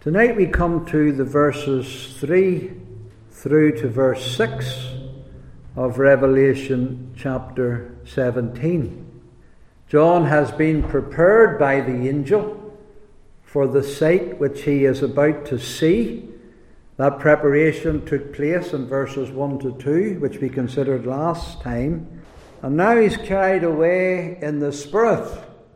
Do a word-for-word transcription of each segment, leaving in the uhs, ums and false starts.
Tonight we come to the verses three through to verse six of Revelation chapter seventeen. John has been prepared by the angel for the sight which he is about to see. That preparation took place in verses one to two, which we considered last time. And now he's carried away in the Spirit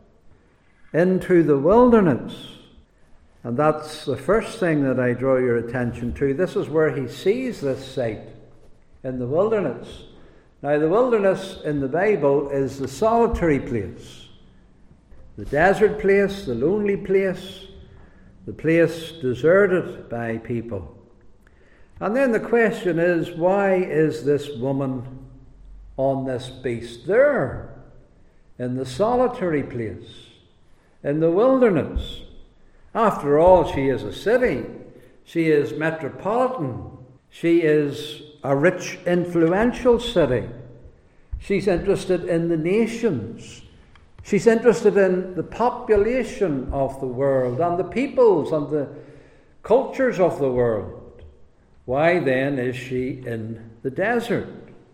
into the wilderness. And that's the first thing that I draw your attention to. This is where he sees this sight, in the wilderness. Now, the wilderness in the Bible is the solitary place, the desert place, the lonely place, the place deserted by people. And then the question is, why is this woman on this beast there, in the solitary place, in the wilderness? After all, she is a city. She is metropolitan. She is a rich, influential city. She's interested in the nations. She's interested in the population of the world and the peoples and the cultures of the world. Why then is she in the desert?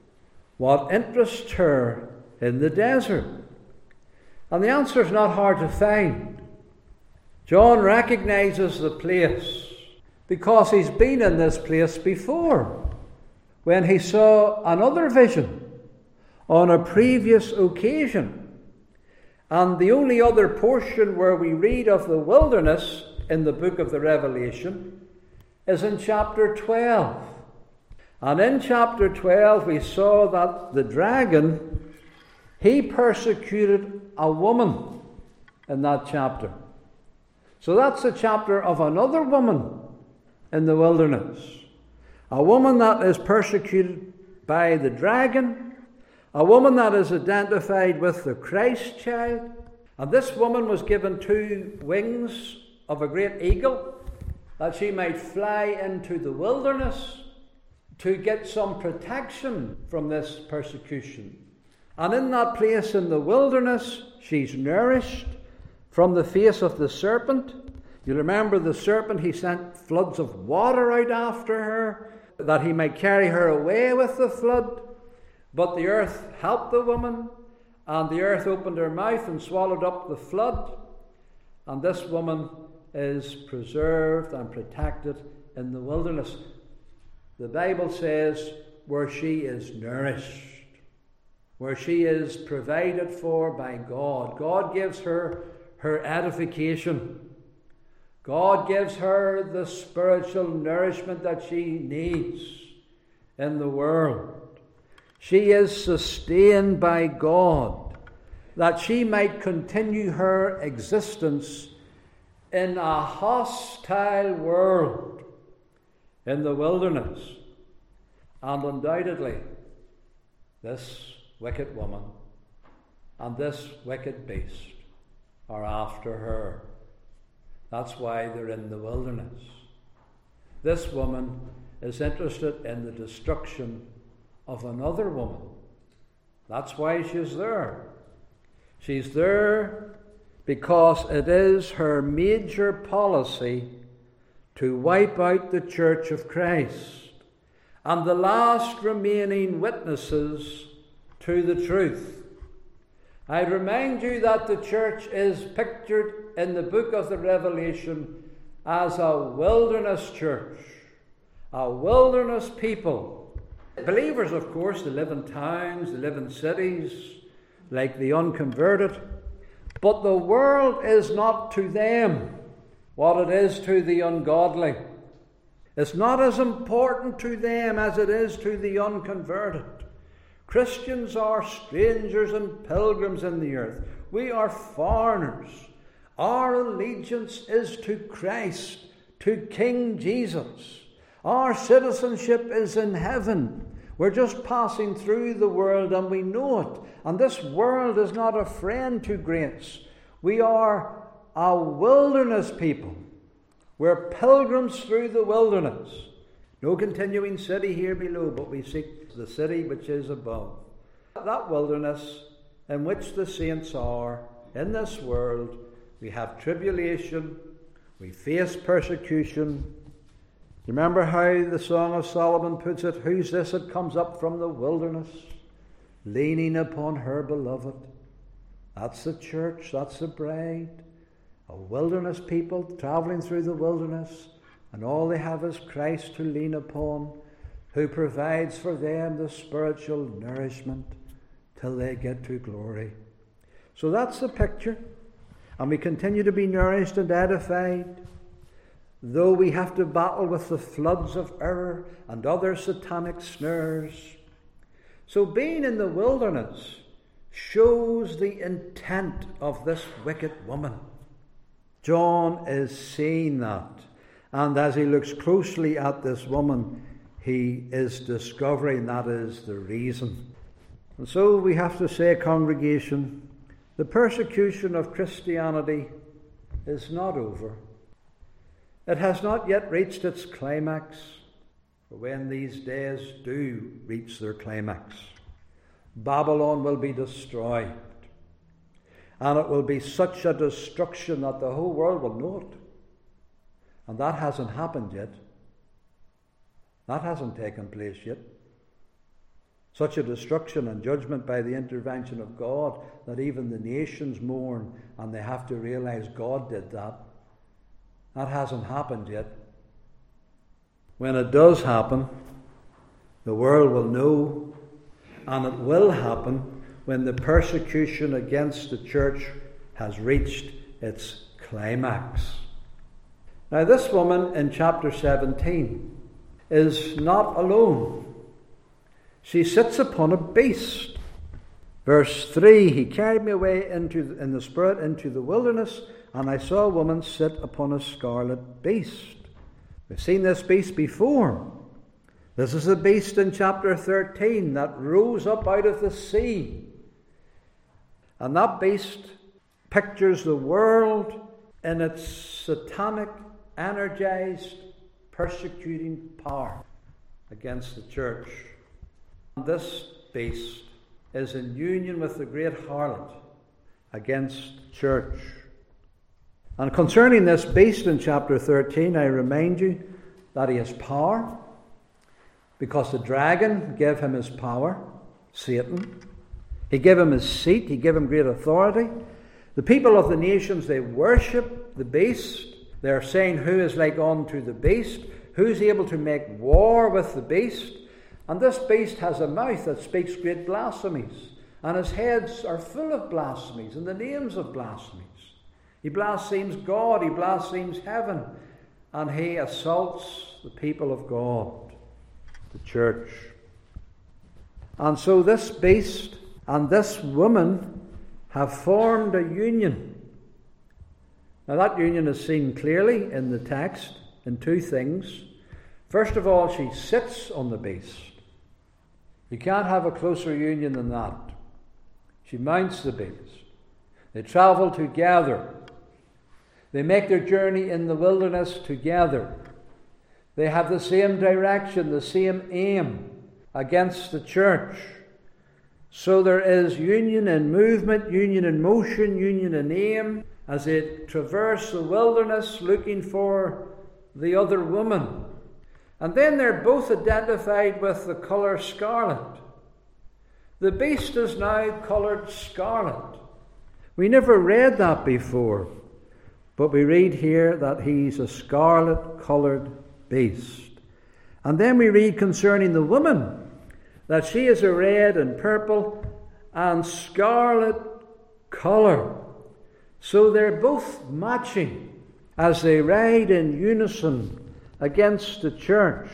What interests her in the desert? And the answer is not hard to find. John recognizes the place because he's been in this place before, when he saw another vision on a previous occasion. And the only other portion where we read of the wilderness in the book of the Revelation is in chapter twelve. And in chapter twelve we saw that the dragon, he persecuted a woman in that chapter. So that's a chapter of another woman in the wilderness. A woman that is persecuted by the dragon. A woman that is identified with the Christ child. And this woman was given two wings of a great eagle, that she might fly into the wilderness to get some protection from this persecution. And in that place in the wilderness, she's nourished from the face of the serpent. You remember the serpent, he sent floods of water out after her, that he might carry her away with the flood. But the earth helped the woman, and the earth opened her mouth and swallowed up the flood. And this woman is preserved and protected in the wilderness. The Bible says where she is nourished, where she is provided for by God. God gives her her edification. God gives her the spiritual nourishment that she needs in the world. She is sustained by God, that she might continue her existence in a hostile world, in the wilderness. And undoubtedly, this wicked woman and this wicked beast are after her. That's why they're in the wilderness. This woman is interested in the destruction of another woman. That's why she's there. She's there because it is her major policy to wipe out the Church of Christ and the last remaining witnesses to the truth. I remind you that the church is pictured in the book of the Revelation as a wilderness church, a wilderness people. Believers, of course, they live in towns, they live in cities, like the unconverted. But the world is not to them what it is to the ungodly. It's not as important to them as it is to the unconverted. Christians are strangers and pilgrims in the earth. We are foreigners. Our allegiance is to Christ, to King Jesus. Our citizenship is in heaven. We're just passing through the world and we know it. And this world is not a friend to grace. We are a wilderness people. We're pilgrims through the wilderness. No continuing city here below, but we seek the city which is above. That wilderness in which the saints are in this world, we have tribulation, We face persecution. You remember how the Song of Solomon puts it? Who's this that comes up from the wilderness, leaning upon her beloved? That's the church, that's the bride. A wilderness people travelling through the wilderness, and all they have is Christ to lean upon, who provides for them the spiritual nourishment till they get to glory. So that's the picture. And we continue to be nourished and edified, though we have to battle with the floods of error and other satanic snares. So being in the wilderness shows the intent of this wicked woman. John is seeing that. And as he looks closely at this woman, he is discovering that is the reason. And so we have to say, congregation, the persecution of Christianity is not over. It has not yet reached its climax. For when these days do reach their climax, Babylon will be destroyed. And it will be such a destruction that the whole world will know it. And that hasn't happened yet. That hasn't taken place yet. Such a destruction and judgment by the intervention of God that even the nations mourn and they have to realize God did that. That hasn't happened yet. When it does happen, the world will know, and it will happen when the persecution against the church has reached its climax. Now, this woman in chapter seventeen is not alone. She sits upon a beast. Verse three, he carried me away into in the spirit into the wilderness, and I saw a woman sit upon a scarlet beast. We've seen this beast before. This is the beast in chapter thirteen that rose up out of the sea. And that beast pictures the world in its satanic, energized, persecuting power against the church. And this beast is in union with the great harlot against the church. And concerning this beast in chapter thirteen, I remind you that he has power, because the dragon gave him his power, Satan. He gave him his seat, he gave him great authority. The people of the nations, they worship the beast. They're saying, who is like unto the beast? Who's able to make war with the beast? And this beast has a mouth that speaks great blasphemies, and his heads are full of blasphemies and the names of blasphemies. He blasphemes God, he blasphemes heaven, and he assaults the people of God, the church. And so this beast and this woman have formed a union. Now that union is seen clearly in the text in two things. First of all, she sits on the beast. You can't have a closer union than that. She mounts the beast. They travel together. They make their journey in the wilderness together. They have the same direction, the same aim against the church. So there is union in movement, union in motion, union in aim, as they traverse the wilderness looking for the other woman. And then they're both identified with the colour scarlet. The beast is now coloured scarlet. We never read that before, but we read here that he's a scarlet coloured beast. And then we read concerning the woman that she is arrayed in purple and scarlet colour. So they're both matching as they ride in unison against the church.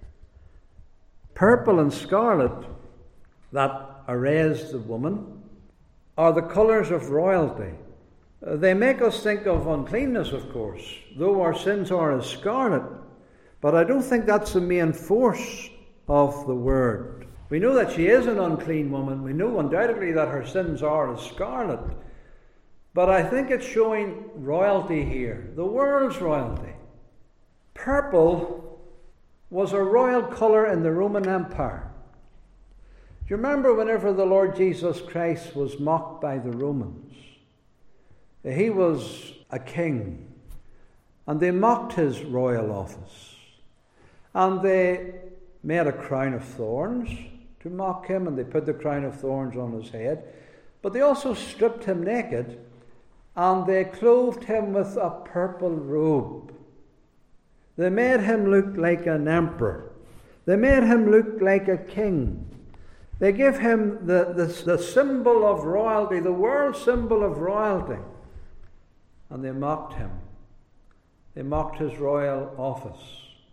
Purple and scarlet that arrays the woman are the colours of royalty. They make us think of uncleanness, of course, though our sins are as scarlet. But I don't think that's the main force of the word. We know that she is an unclean woman. We know undoubtedly that her sins are as scarlet. But I think it's showing royalty here, the world's royalty. Purple was a royal colour in the Roman Empire. Do you remember whenever the Lord Jesus Christ was mocked by the Romans? He was a king. And they mocked his royal office. And they made a crown of thorns to mock him, and they put the crown of thorns on his head. But they also stripped him naked, and they clothed him with a purple robe. They made him look like an emperor. They made him look like a king. They gave him the, the, the symbol of royalty, the world symbol of royalty. And they mocked him. They mocked his royal office.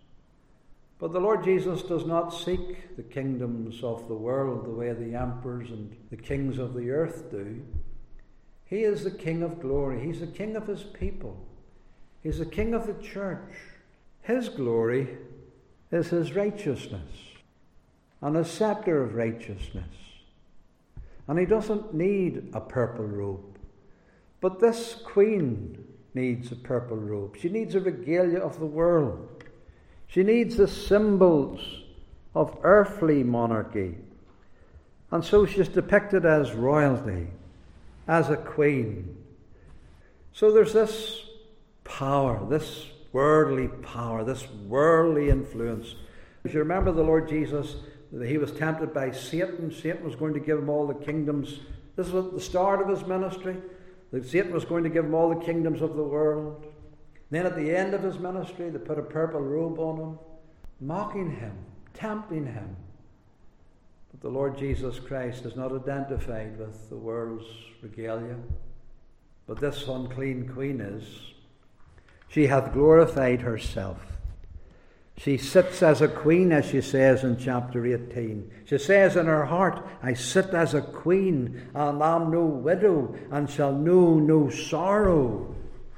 But the Lord Jesus does not seek the kingdoms of the world the way the emperors and the kings of the earth do. He is the King of glory. He's the King of his people. He's the King of the church. His glory is his righteousness and a scepter of righteousness. And he doesn't need a purple robe. But this queen needs a purple robe. She needs a regalia of the world. She needs the symbols of earthly monarchy. And so she's depicted as royalty, as a queen. So there's this power, this worldly power, this worldly influence. If you remember the Lord Jesus, he was tempted by Satan. Satan was going to give him all the kingdoms. This was at the start of his ministry. That Satan was going to give him all the kingdoms of the world. Then at the end of his ministry, they put a purple robe on him, mocking him, tempting him. But the Lord Jesus Christ is not identified with the world's regalia. But this unclean queen is. She hath glorified herself. She sits as a queen, as she says in chapter eighteen. She says in her heart, I sit as a queen, and am no widow, and shall know no sorrow.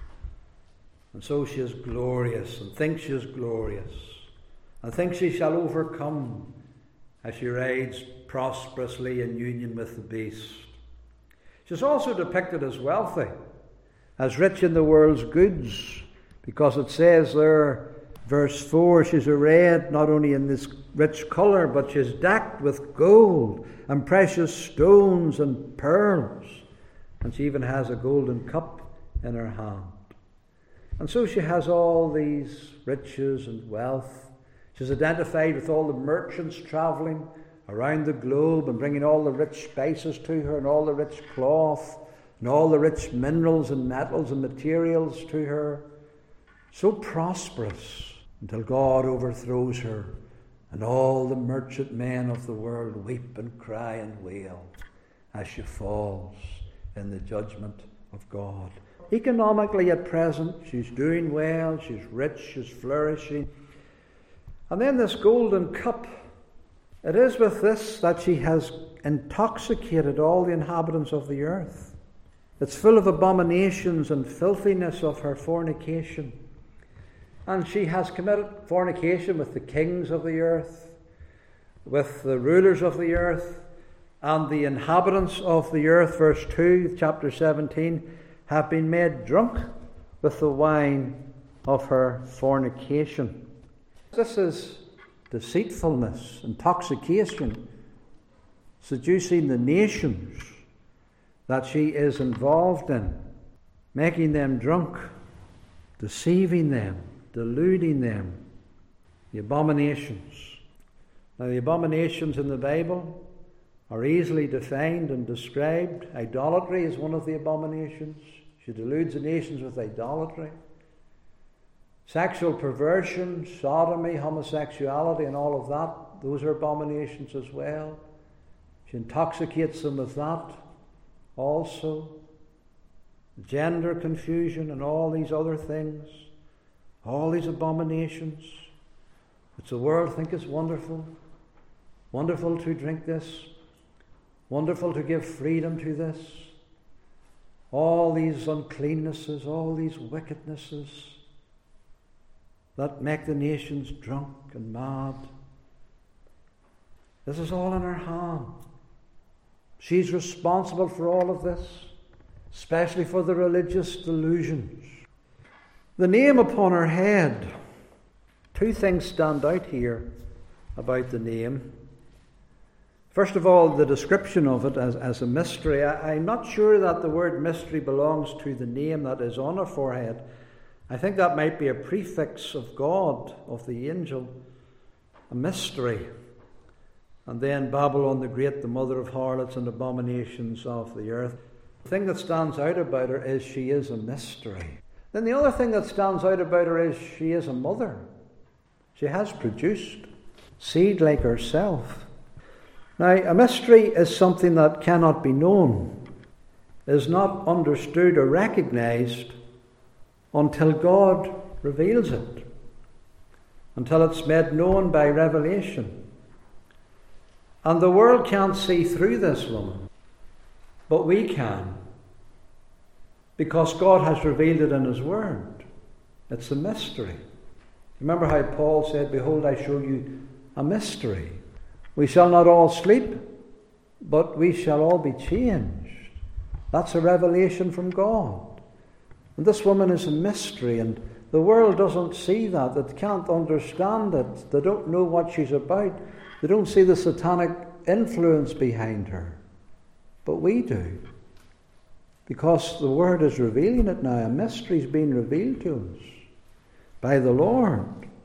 And so she is glorious, and thinks she is glorious, and thinks she shall overcome as she rides prosperously in union with the beast. She's also depicted as wealthy, as rich in the world's goods, because it says there, verse four, she's arrayed not only in this rich colour, but she's decked with gold and precious stones and pearls. And she even has a golden cup in her hand. And so she has all these riches and wealth. She's identified with all the merchants travelling around the globe and bringing all the rich spices to her and all the rich cloth and all the rich minerals and metals and materials to her. So prosperous until God overthrows her and all the merchant men of the world weep and cry and wail as she falls in the judgment of God. Economically at present, she's doing well, she's rich, she's flourishing. And then this golden cup, it is with this that she has intoxicated all the inhabitants of the earth. It's full of abominations and filthiness of her fornication. And she has committed fornication with the kings of the earth, with the rulers of the earth, and the inhabitants of the earth, verse two, chapter seventeen, have been made drunk with the wine of her fornication. This is deceitfulness, intoxication, seducing the nations that she is involved in, making them drunk, deceiving them, deluding them. The abominations. Now, the abominations in the Bible are easily defined and described. Idolatry is one of the abominations. She deludes the nations with idolatry. Sexual perversion, sodomy, homosexuality, and all of that, those are abominations as well. She intoxicates them with that also. Gender confusion and all these other things. All these abominations, which the world think is wonderful. Wonderful to drink this. Wonderful to give freedom to this. All these uncleannesses, all these wickednesses that make the nations drunk and mad. This is all in her hand. She's responsible for all of this, especially for the religious delusions. The name upon her head. Two things stand out here about the name. First of all, the description of it as, as a mystery. I, I'm not sure that the word mystery belongs to the name that is on her forehead. I think that might be a prefix of God, of the angel, a mystery. And then Babylon the Great, the mother of harlots and abominations of the earth. The thing that stands out about her is she is a mystery. Then the other thing that stands out about her is she is a mother. She has produced seed like herself. Now, a mystery is something that cannot be known, is not understood or recognized until God reveals it, until it's made known by revelation. And the world can't see through this woman, but we can, because God has revealed it in His Word. It's a mystery. Remember how Paul said, "Behold, I show you a mystery. We shall not all sleep, but we shall all be changed." That's a revelation from God. And this woman is a mystery, and the world doesn't see that. It can't understand it. They don't know what she's about. They don't see the satanic influence behind her. But we do. Because the Word is revealing it now. A mystery is being revealed to us by the Lord.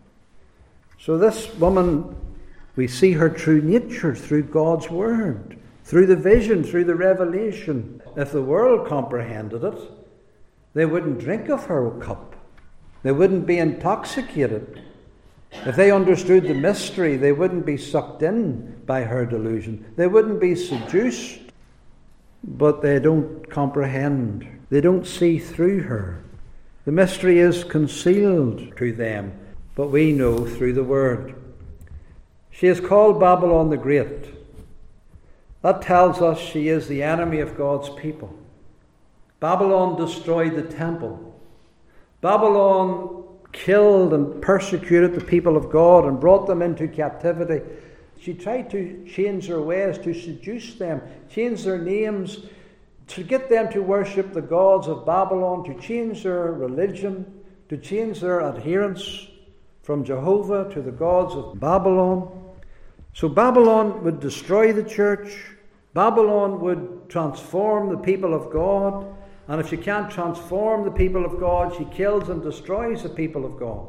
So this woman, we see her true nature through God's Word, through the vision, through the revelation. If the world comprehended it, they wouldn't drink of her cup. They wouldn't be intoxicated. If they understood the mystery, they wouldn't be sucked in by her delusion. They wouldn't be seduced. But they don't comprehend. They don't see through her. The mystery is concealed to them, but we know through the Word. She is called Babylon the Great. That tells us she is the enemy of God's people. Babylon destroyed the temple. Babylon killed and persecuted the people of God and brought them into captivity. She tried to change their ways, to seduce them, change their names, to get them to worship the gods of Babylon, to change their religion, to change their adherence from Jehovah to the gods of Babylon. So Babylon would destroy the church. Babylon would transform the people of God. And if she can't transform the people of God, she kills and destroys the people of God.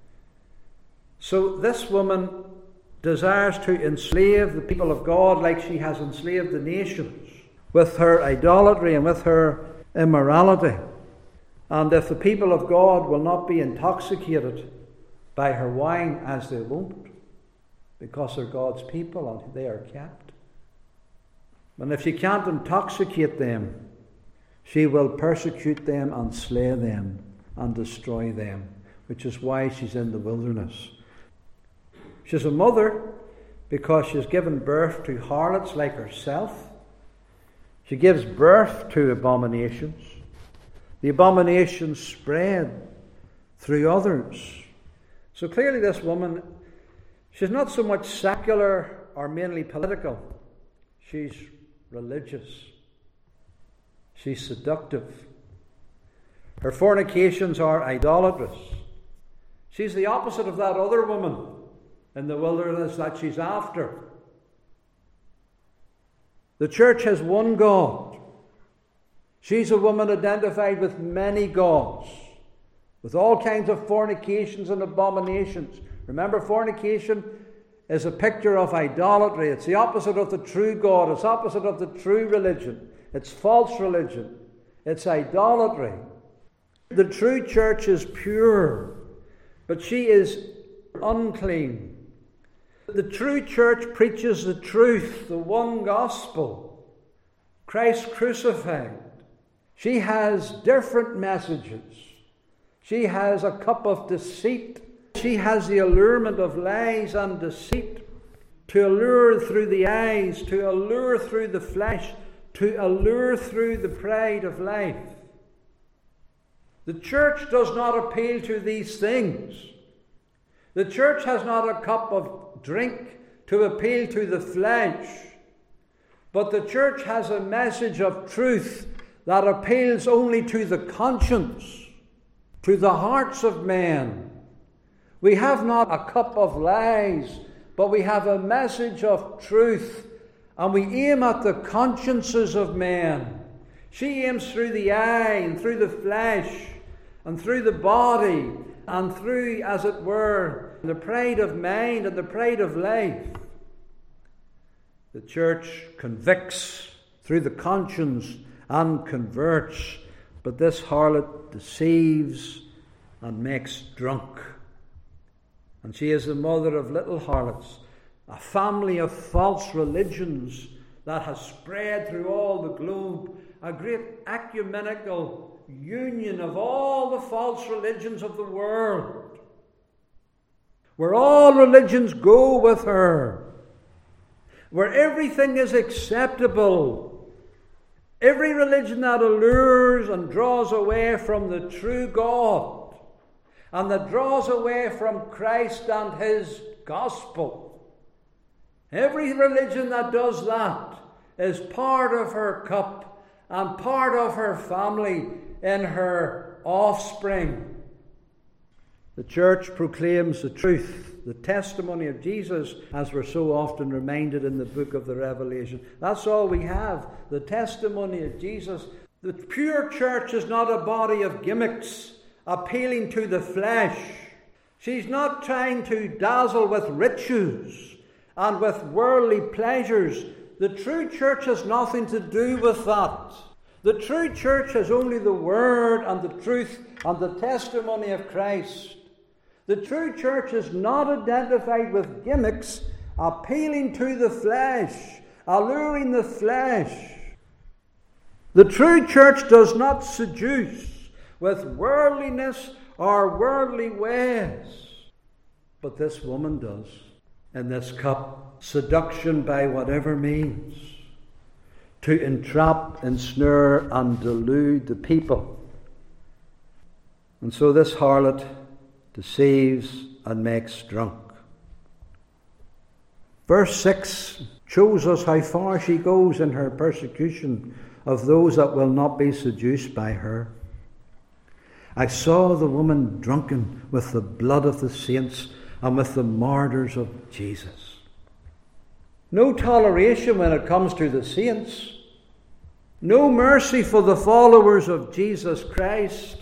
So this woman desires to enslave the people of God like she has enslaved the nations with her idolatry and with her immorality. And if the people of God will not be intoxicated by her wine, as they won't, because they're God's people and they are kept, and if she can't intoxicate them, she will persecute them and slay them and destroy them, which is why she's in the wilderness. She's a mother because she's given birth to harlots like herself. She gives birth to abominations. The abominations spread through others. So clearly this woman, she's not so much secular or mainly political. She's religious. She's seductive. Her fornications are idolatrous. She's the opposite of that other woman in the wilderness that she's after. The church has one God. She's a woman identified with many gods, with all kinds of fornications and abominations. Remember, fornication is a picture of idolatry. It's the opposite of the true God. It's opposite of the true religion. It's false religion. It's idolatry. The true church is pure, but she is unclean. The true church preaches the truth, the one gospel, Christ crucified. She has different messages. She has a cup of deceit. She has the allurement of lies and deceit, to allure through the eyes, to allure through the flesh, to allure through the pride of life. The church does not appeal to these things. The church has not a cup of drink to appeal to the flesh, but the church has a message of truth that appeals only to the conscience, to the hearts of men. We have not a cup of lies, but we have a message of truth, and we aim at the consciences of men. She aims through the eye and through the flesh, and through the body, and through, as it were, the pride of mind and the pride of life. The church convicts through the conscience and converts, but this harlot deceives and makes drunk. And she is the mother of little harlots, a family of false religions that has spread through all the globe, a great ecumenical union of all the false religions of the world, where all religions go with her, where everything is acceptable, every religion that allures and draws away from the true God, and that draws away from Christ and His gospel. Every religion that does that is part of her cup and part of her family in her offspring. The church proclaims the truth, the testimony of Jesus, as we're so often reminded in the book of the Revelation. That's all we have, the testimony of Jesus. The pure church is not a body of gimmicks appealing to the flesh. She's not trying to dazzle with riches and with worldly pleasures. The true church has nothing to do with that. The true church has only the word and the truth and the testimony of Christ. The true church is not identified with gimmicks, appealing to the flesh, alluring the flesh. The true church does not seduce with worldliness or worldly ways. But this woman does. In this cup, seduction by whatever means, to entrap, ensnare, and delude the people. And so this harlot deceives and makes drunk. Verse six shows us how far she goes in her persecution of those that will not be seduced by her. I saw the woman drunken with the blood of the saints and with the martyrs of Jesus. No toleration when it comes to the saints. No mercy for the followers of Jesus Christ.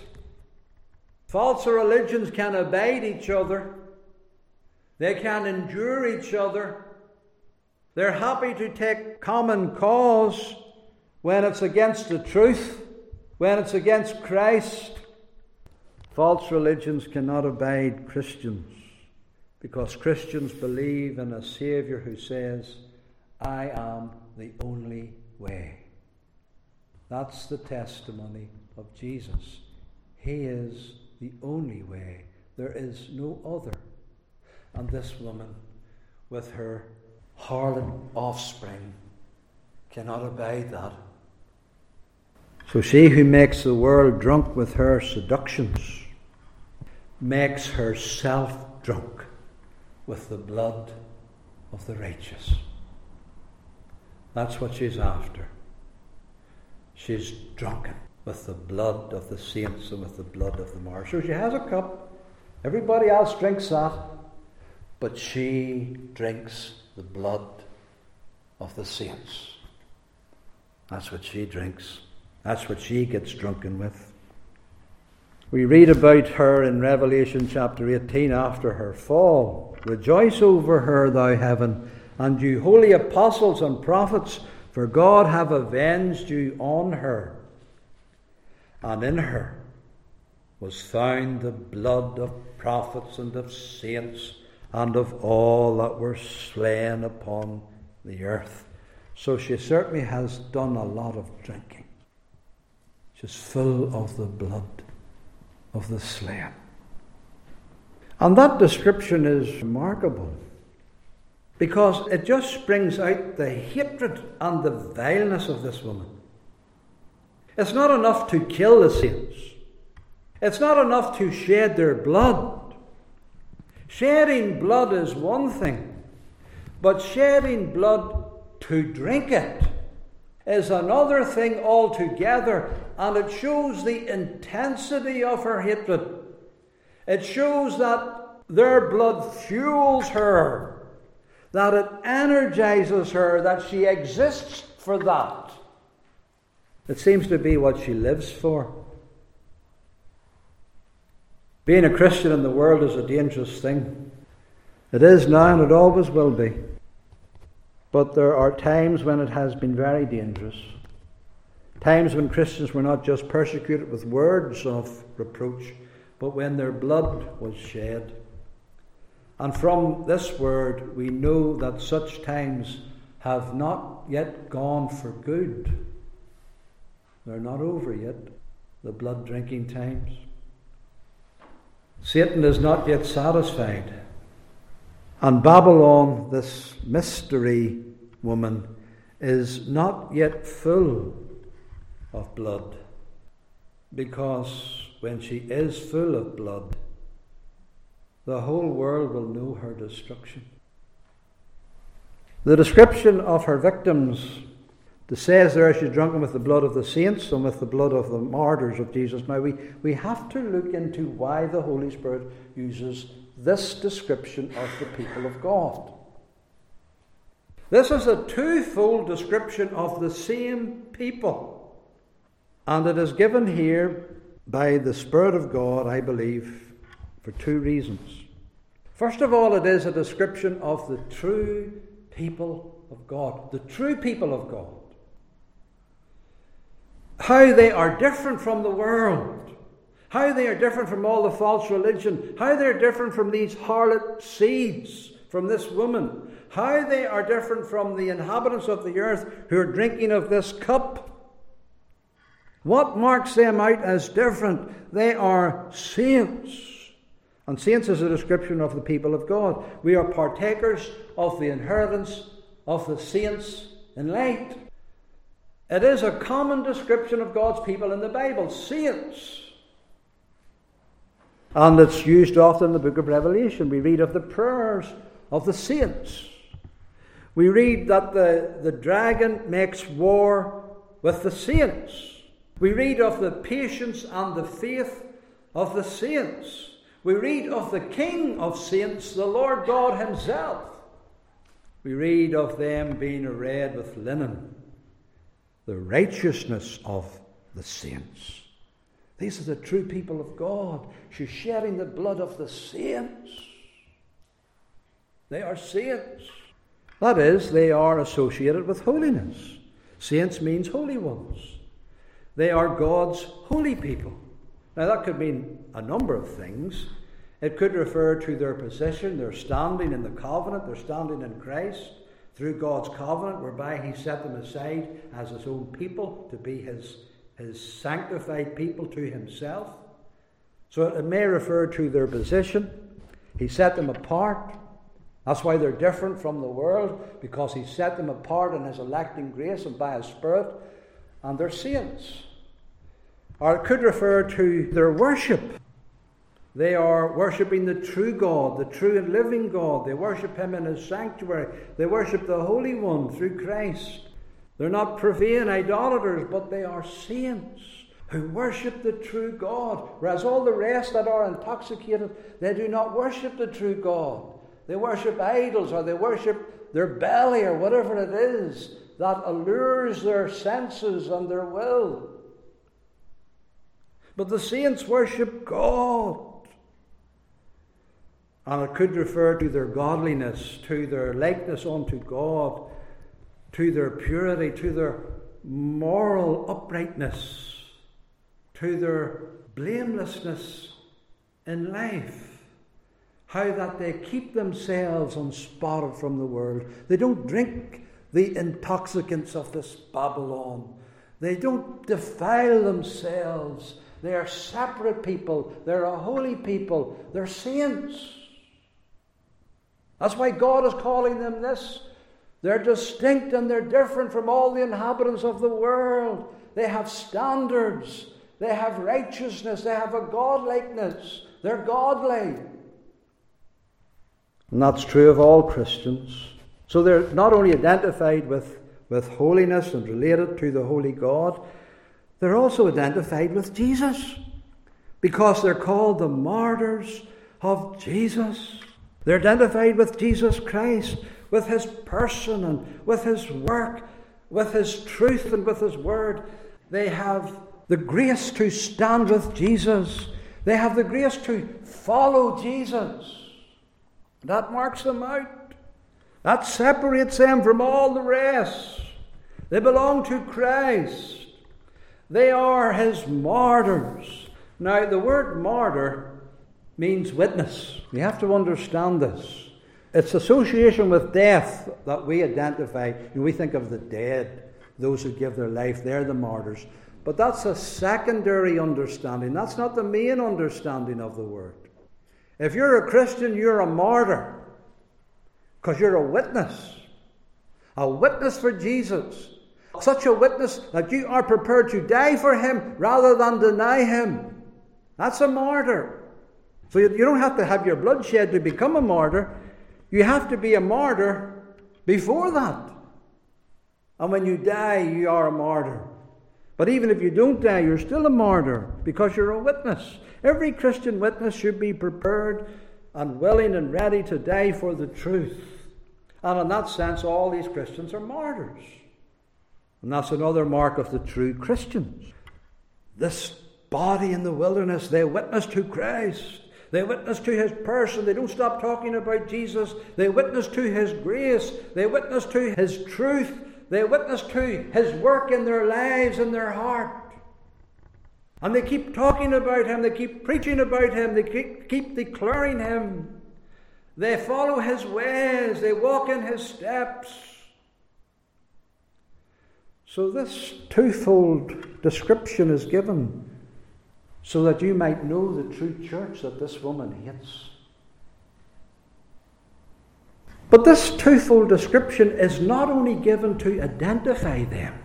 False religions can abide each other. They can endure each other. They're happy to take common cause when it's against the truth, when it's against Christ. False religions cannot abide Christians, because Christians believe in a Saviour who says, I am the only way. That's the testimony of Jesus. He is the only way. There is no other. And this woman, with her harlot offspring, cannot abide that. So she who makes the world drunk with her seductions makes herself drunk with the blood of the righteous. That's what she's after. She's drunken with the blood of the saints and with the blood of the martyrs. So she has a cup. Everybody else drinks that. But she drinks the blood of the saints. That's what she drinks. That's what she gets drunken with. We read about her in Revelation chapter eighteen after her fall. Rejoice over her, thou heaven, and you holy apostles and prophets, for God have avenged you on her. And in her was found the blood of prophets and of saints and of all that were slain upon the earth. So she certainly has done a lot of drinking. She's full of the blood of the slain. And that description is remarkable, because it just brings out the hatred and the vileness of this woman. It's not enough to kill the saints. It's not enough to shed their blood. Shedding blood is one thing, but shedding blood to drink it is another thing altogether, and it shows the intensity of her hatred. It shows that their blood fuels her, that it energizes her, that she exists for that. It seems to be what she lives for. Being a Christian in the world is a dangerous thing. It is now and it always will be. But there are times when it has been very dangerous. Times when Christians were not just persecuted with words of reproach, but when their blood was shed. And from this word we know that such times have not yet gone for good. They're not over yet, the blood drinking times. Satan is not yet satisfied. And Babylon, this mystery woman, is not yet full of blood. Because when she is full of blood, the whole world will know her destruction. The description of her victims, it says there she's drunken with the blood of the saints and with the blood of the martyrs of Jesus. Now we, we have to look into why the Holy Spirit uses this description of the people of God. This is a twofold description of the same people. And it is given here by the Spirit of God, I believe, for two reasons. First of all, it is a description of the true people of God. The true people of God. How they are different from the world. How they are different from all the false religion. How they are different from these harlot seeds, from this woman. How they are different from the inhabitants of the earth who are drinking of this cup. What marks them out as different? They are saints. And saints is a description of the people of God. We are partakers of the inheritance of the saints in light. It is a common description of God's people in the Bible, saints. And it's used often in the book of Revelation. We read of the prayers of the saints. We read that the, the dragon makes war with the saints. We read of the patience and the faith of the saints. We read of the King of saints, the Lord God himself. We read of them being arrayed with linen, the righteousness of the saints. These are the true people of God. She's shedding the blood of the saints. They are saints. That is, they are associated with holiness. Saints means holy ones. They are God's holy people. Now that could mean a number of things. It could refer to their position, their standing in the covenant, their standing in Christ, through God's covenant, whereby he set them aside as his own people to be his, his sanctified people to himself. So it may refer to their position. He set them apart. That's why they're different from the world, because he set them apart in his electing grace and by his Spirit, and they're saints. Or it could refer to their worship. They are worshipping the true God, the true and living God. They worship him in his sanctuary. They worship the Holy One through Christ. They're not profane idolaters, but they are saints who worship the true God. Whereas all the rest that are intoxicated, they do not worship the true God. They worship idols, or they worship their belly, or whatever it is that allures their senses and their will. But the saints worship God. And it could refer to their godliness, to their likeness unto God, to their purity, to their moral uprightness, to their blamelessness in life. How that they keep themselves unspotted from the world. They don't drink the intoxicants of this Babylon. They don't defile themselves. They are separate people. They're a holy people. They're saints. That's why God is calling them this. They're distinct and they're different from all the inhabitants of the world. They have standards. They have righteousness. They have a godlikeness. They're godly. And that's true of all Christians. So they're not only identified with, with holiness and related to the holy God, they're also identified with Jesus, because they're called the martyrs of Jesus. They're identified with Jesus Christ, with his person and with his work, with his truth and with his word. They have the grace to stand with Jesus, They have the grace to follow Jesus. That marks them out. That separates them from all the rest. They belong to Christ. They are his martyrs. Now, the word martyr means witness. You have to understand this. It's association with death that we identify. When we think of the dead, those who give their life, they're the martyrs. But that's a secondary understanding. That's not the main understanding of the word. If you're a Christian, you're a martyr. Because you're a witness. A witness for Jesus. Such a witness that you are prepared to die for him rather than deny him. That's a martyr. So you don't have to have your blood shed to become a martyr. You have to be a martyr before that. And when you die, you are a martyr. But even if you don't die, you're still a martyr because you're a witness. Every Christian witness should be prepared and willing and ready to die for the truth. And in that sense, all these Christians are martyrs. And that's another mark of the true Christians. This body in the wilderness, they witness to Christ. They witness to his person. They don't stop talking about Jesus. They witness to his grace. They witness to his truth. They witness to his work in their lives and their heart. And they keep talking about him. They keep preaching about him. They keep, keep declaring him. They follow his ways. They walk in his steps. So this twofold description is given so that you might know the true church that this woman hates. But this twofold description is not only given to identify them,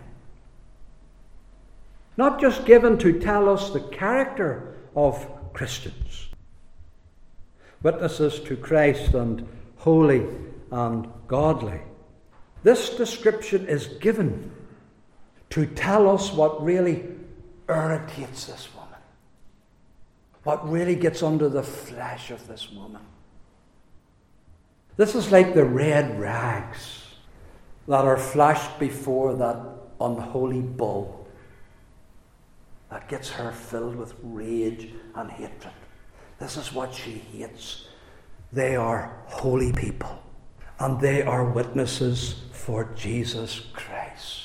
not just given to tell us the character of Christians, witnesses to Christ and holy and godly. This description is given to tell us what really irritates this woman, what really gets under the flesh of this woman. This is like the red rags that are flashed before that unholy bull that gets her filled with rage and hatred. This is what she hates. They are holy people, and they are witnesses for Jesus Christ.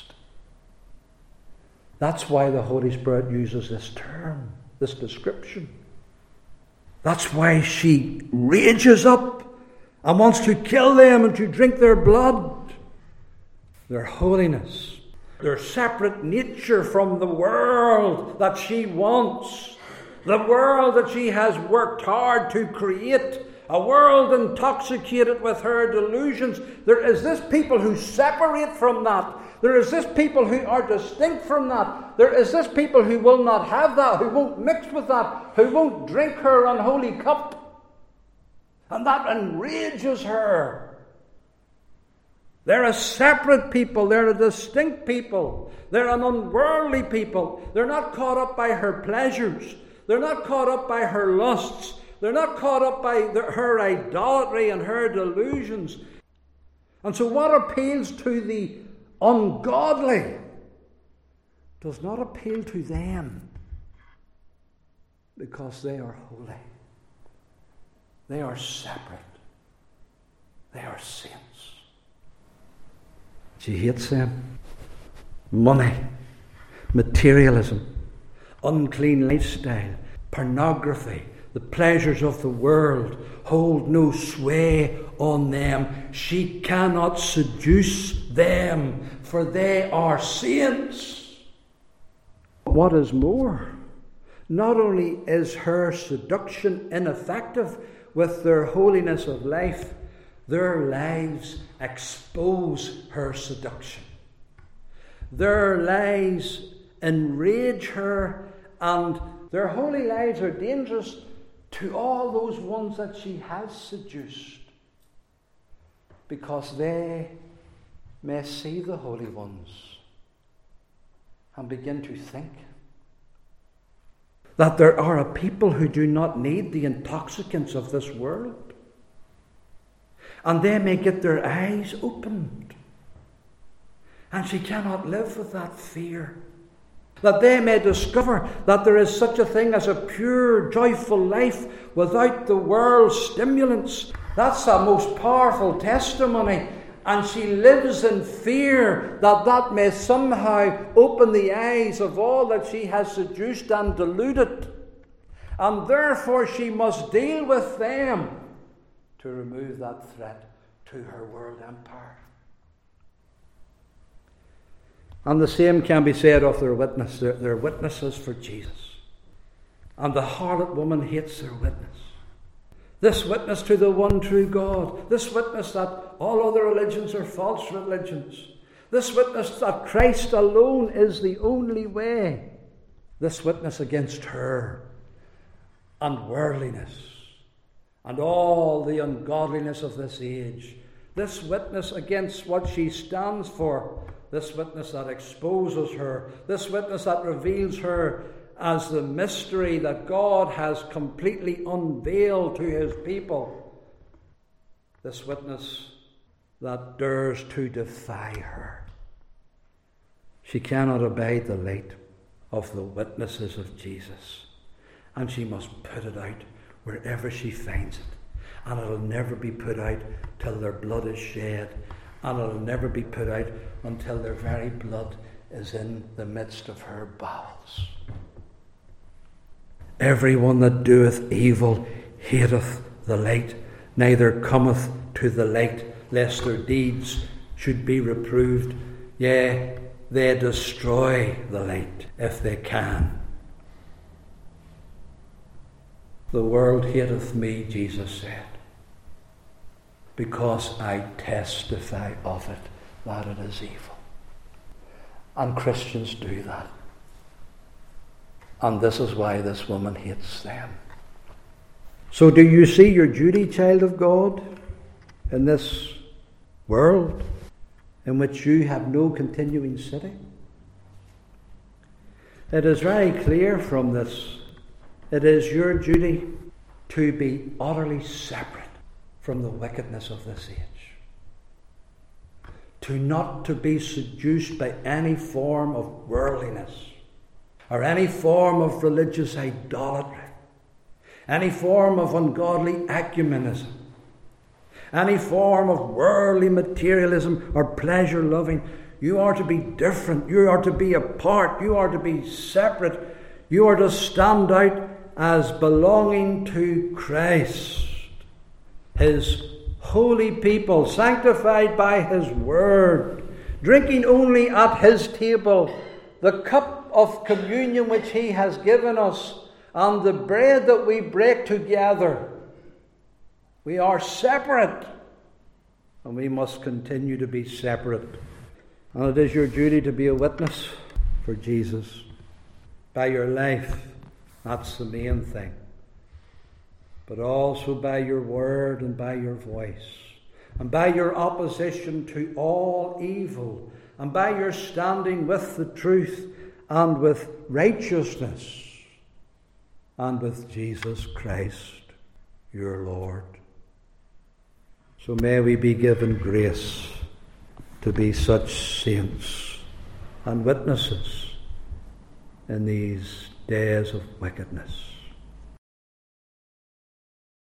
That's why the Holy Spirit uses this term, this description. That's why she rages up and wants to kill them and to drink their blood. Their holiness, their separate nature from the world that she wants, the world that she has worked hard to create, a world intoxicated with her delusions. There is this people who separate from that. There is this people who are distinct from that. There is this people who will not have that, who won't mix with that, who won't drink her unholy cup. And that enrages her. They're a separate people. They're a distinct people. They're an unworldly people. They're not caught up by her pleasures. They're not caught up by her lusts. They're not caught up by the, her idolatry and her delusions. And so what appeals to the ungodly does not appeal to them, because they are holy. They are separate. They are saints. She hates them. Money, materialism, unclean lifestyle, pornography, the pleasures of the world hold no sway on them. She cannot seduce them, for they are saints. What is more, not only is her seduction ineffective with their holiness of life, their lives expose her seduction. Their lives enrage her, and their holy lives are dangerous to all those ones that she has seduced, because they may see the holy ones and begin to think that there are a people who do not need the intoxicants of this world, and they may get their eyes opened, and she cannot live with that fear. that they may discover that there is such a thing as a pure, joyful life without the world's stimulants. That's a most powerful testimony. And she lives in fear that that may somehow open the eyes of all that she has seduced and deluded. And therefore she must deal with them to remove that threat to her world empire. And the same can be said of their witness. They're, they're witnesses for Jesus. And the harlot woman hates their witness. This witness to the one true God. This witness that all other religions are false religions. This witness that Christ alone is the only way. This witness against her and worldliness and all the ungodliness of this age. This witness against what she stands for. This witness that exposes her. This witness that reveals her as the mystery that God has completely unveiled to his people. This witness that dares to defy her. She cannot abide the light of the witnesses of Jesus, and she must put it out wherever she finds it. And it'll never be put out till their blood is shed, and it'll never be put out until their very blood is in the midst of her bowels. Everyone that doeth evil hateth the light, neither cometh to the light, lest their deeds should be reproved. Yea, they destroy the light if they can. The world hateth me, Jesus said, because I testify of it that it is evil. And Christians do that. And this is why this woman hates them. So do you see your duty, child of God, in this world in which you have no continuing city? It is very clear from this. It is your duty to be utterly separate from the wickedness of this age. To not to be seduced by any form of worldliness, or any form of religious idolatry, any form of ungodly ecumenism, any form of worldly materialism or pleasure loving. You are to be different. You are to be apart. You are to be separate. You are to stand out as belonging to Christ, his holy people, sanctified by his word, drinking only at his table the cup of communion which he has given us, and the bread that we break together. We are separate, and we must continue to be separate. And it is your duty to be a witness for Jesus by your life. That's the main thing. But also by your word and by your voice, and by your opposition to all evil, and by your standing with the truth and with righteousness, and with Jesus Christ, your Lord. So may we be given grace to be such saints and witnesses in these days of wickedness.